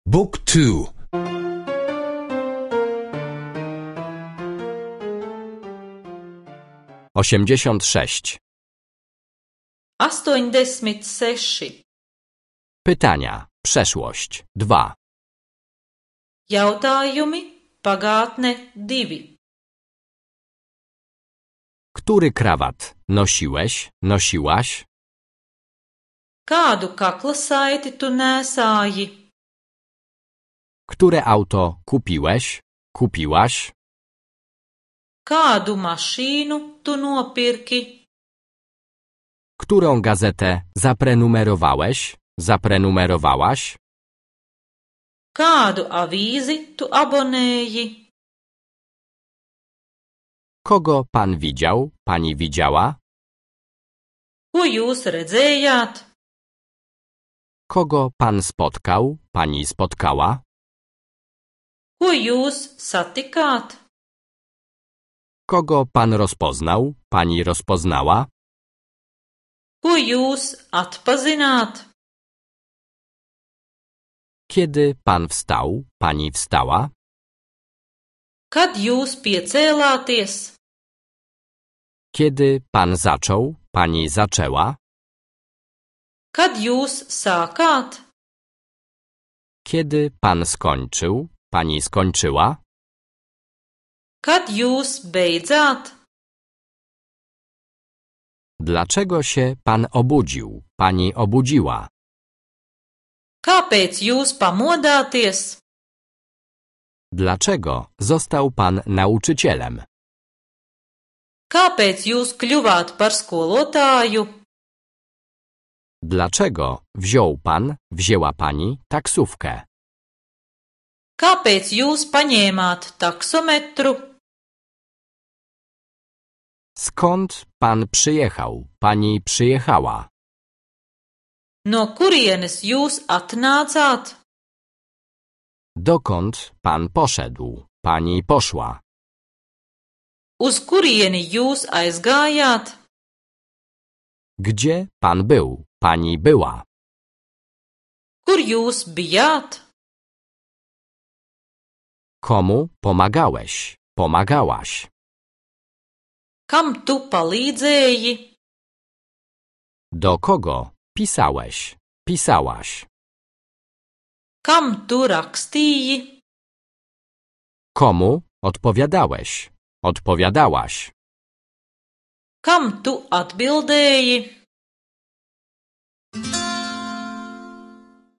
Book 2. 86. 86. Pytania. Przeszłość. 2. Jautājumi pagātne 2. Który krawat nosiłeś, nosiłaś? Kādu kakla saiti tu nēsāji? Które auto kupiłeś, kupiłaś? Kādu mašīnu tu nopirki? Którą gazetę zaprenumerowałeś, zaprenumerowałaś? Kādu avīzi tu abonēji? Kogo pan widział, pani widziała? Ko jūs redzējāt? Kogo pan spotkał, pani spotkała? Ko jūs satikāt? Kogo pan rozpoznał, pani rozpoznała? Ko jūs atpazināt? Kiedy pan wstał, pani wstała? Kad jūs piecēlāties? Kiedy pan zaczął, pani zaczęła? Kad jūs sākāt? Kiedy pan skończył, pani skończyła? Kad jūs beidzāt? Dlaczego się pan obudził, pani obudziła? Kāpēc jūs pamodāties? Dlaczego został pan nauczycielem? Kāpēc jūs kļuvāt par skolotāju? Dlaczego wziął pan, wzięła pani taksówkę? Kāpēc jūs paņēmāt taksometru? Skąd pan przyjechał, pani przyjechała? No kurienes jūs atnācāt? Dokąd pan poszedł, pani poszła? Uz kurieni jūs aizgājāt? Gdzie pan był, pani była? Kur jūs bijāt? Komu pomagałeś, pomagałaś? Kam tu palīdzēji? Do kogo pisałeś, pisałaś? Kam tu rakstīji? Komu odpowiadałeś, odpowiadałaś? Kam tu atbildēji?